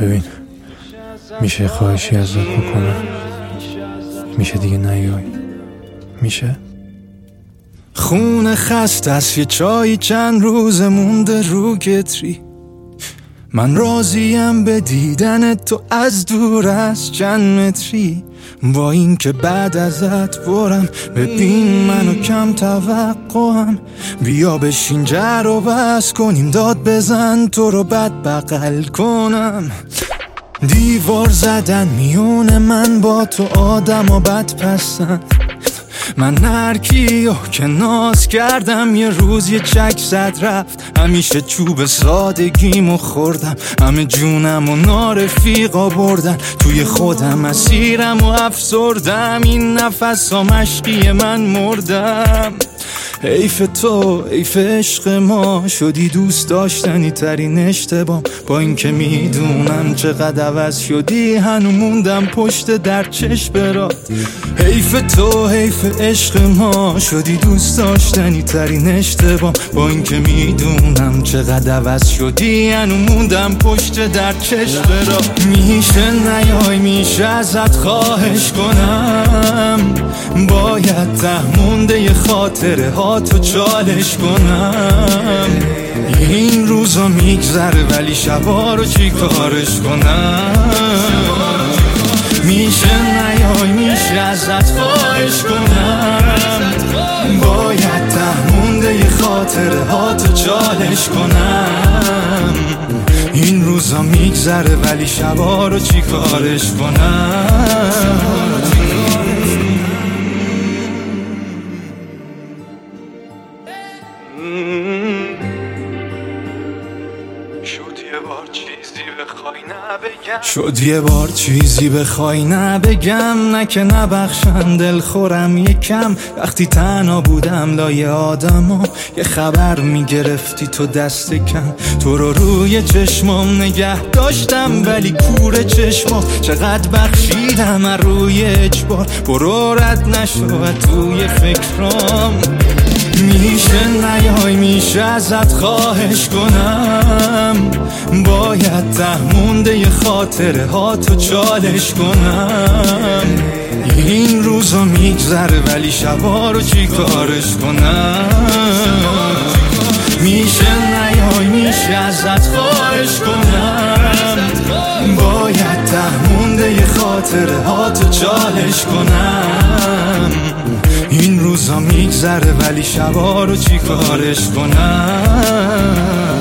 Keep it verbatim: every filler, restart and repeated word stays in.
ببین، میشه خواهشی ازت بکنم؟ میشه دیگه نیای؟ میشه؟ خونه خسته است، یه چای چند روز مونده رو گتری. من راضیم به دیدن تو از دور از چند متری. با این که بعد ازت برم، ببین منو کم توقعم. بیا بشین جر و بس کنیم، داد بزن تو رو بد بغل کنم. دیوار زدن میونه من با تو، آدم و بد پسند. من هرکیو که ناز کردم یه روز یه چک زد رفت. همیشه چوب سادگیمو خوردم، همه جونم و نارفیقا بردن. توی خودم اسیرم و افسردم، این نفس ها مشقی من مردم. حیف تو، حیف عشق ما، شدی دوست داشتنی ترین اشتباه. با اینکه میدونم چقدر عوض شدی، هنو موندم پشت در چشم برات. حیف تو، حیف عشق ما، شدی دوست داشتنی ترین اشتباه. با اینکه میدونم چقدر عوض شدی، هنو موندم پشت در چشم برات. میشه نیای، میشه ازت خواهش کنم، باید ته مونده ی خاطره ها تو چالش کنم. این روزا میگذره ولی شبا رو چی کارش کنم. میشه نیای، میشه ازت خواهش کنم، باید ته مونده ی خاطره ها تو چالش کنم. این روزا میگذره ولی شبا رو چی کارش کنم. شد یه بار چیزی بخوای نبگم، نه که نبخشن دل خورم یکم. وقتی تنها بودم لای آدما، یه خبر میگرفتی تو دست کم. تو رو روی چشمام نگه داشتم ولی کور چشما. چقدر بخشیدم از روی اجبار، برو رد نشو توی فکرام. میشه نیای، میشه ازت خواهش کنم، باید ته مونده ی خاطره ها تو چالش کنم. این روزا میگذره ولی شبا رو چی کارش کنم. میشه نیای، میشه ازت خواهش کنم، باید ته مونده ی خاطره ها تو چالش کنم. این روزا میگذره ولی شبا رو چی کارش کنم.